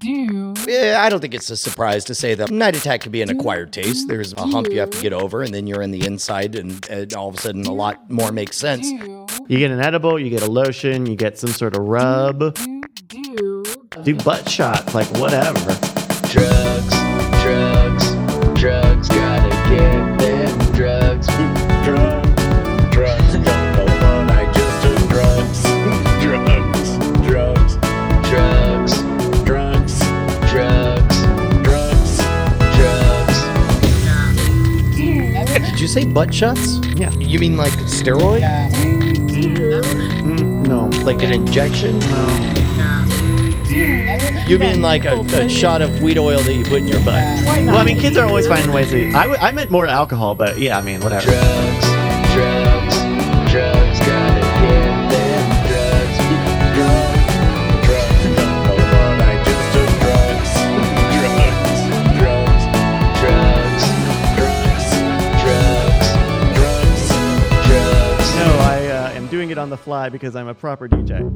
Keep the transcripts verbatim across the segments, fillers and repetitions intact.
Yeah, I don't think it's a surprise to say that night attack could be an acquired taste. There's a hump you have to get over, and then you're in the inside, and, and all of a sudden a lot more makes sense. You get an edible, you get a lotion, you get some sort of rub. Do butt shots, like whatever. Drugs, drugs, drugs, gotta get them drugs. Drugs, drugs, don't know what I just took. Drugs, drugs, drugs, drugs, drugs, drugs, drugs, drugs. Did you say butt shots? Yeah. You mean like steroid? Mm, no. Like an injection? No. You mean like a, a shot of weed oil that you put in your butt? Well, I mean, kids are always finding ways to... I, w- I meant more alcohol, but yeah, I mean, whatever. Drugs, drugs, drugs, gotta get them drugs. Drugs, drugs, don't know what I just took. Drugs, drugs, drugs, drugs, drugs, drugs, drugs, drugs. No, I uh, am doing it on the fly because I'm a proper D J.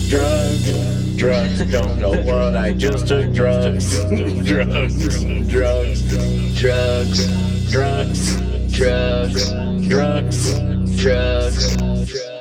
drugs, drugs, don't know what I just took. Drugs, drugs, drugs, drugs, drugs, drugs, drugs, drugs, drugs.